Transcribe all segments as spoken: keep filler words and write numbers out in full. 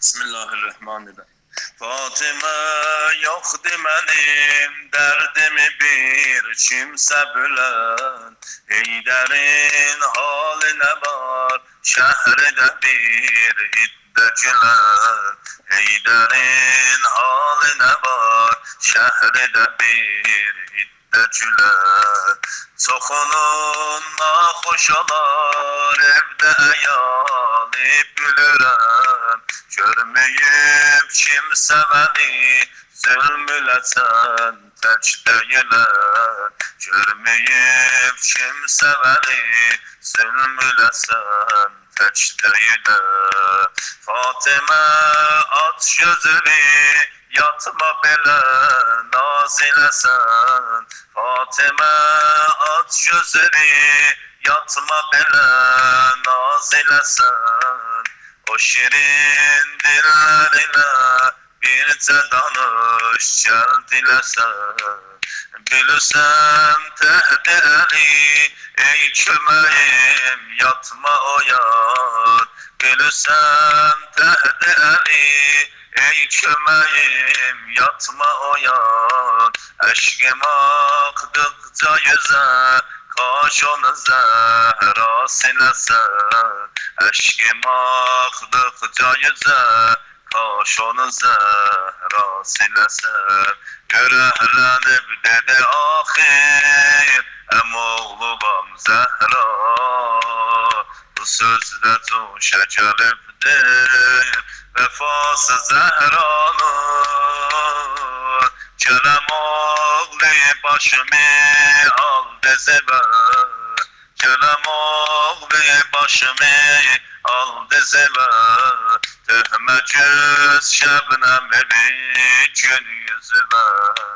Bismillahirrahmanirrahim. Fatıma yoktu benim derdimi bir kimse bilen. Heyder'in haline var şehrede bir iddeciler. Heyder'in haline var şehrede bir iddeciler. Çoxunun naxoş olar evde ayalib gülürəm. Görməyib kimsə məni zülmüləsən tək deyilər. Görməyib kimsə məni zülmüləsən tək deyilər. Fatıma aç gözünü yatma belə naz eləsən. Fatıma aç gözünü yatma belə naz eləsən. O şirin dillerine birce danış gel dilesen. Bilirsen tehdi eli ey kömeğim yatma o yar. Bilirsen tehdi eli ey kömeğim yatma o yar. Eşkim aktıkça yüze kaş onu zehra silesen. Eşkim aktıkça yüze kaş onu zehra silesen. Görehlenip dedi ahir em oğlum Zehra. Bu sözde cuşa gelipdir vefası Zehra'nın. Kerem oğlu başımı aldı zeber. Kerem oğlu başımı aldı zeber. Töhme göz şebnemeli gün yüzüme.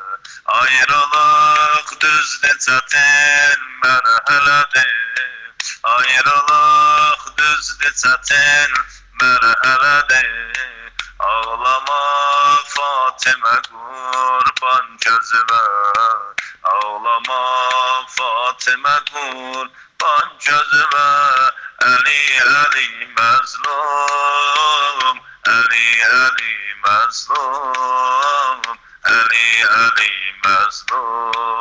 Ayrılık düzde çetin merheledir. Ayrılık düzde çetin merheledir. Ağlama Fatıma kurban gözüme. Ağlama Fatıma kurban gözüme. Eli eli mazlum, eli eli mazlum, eli eli mazlum.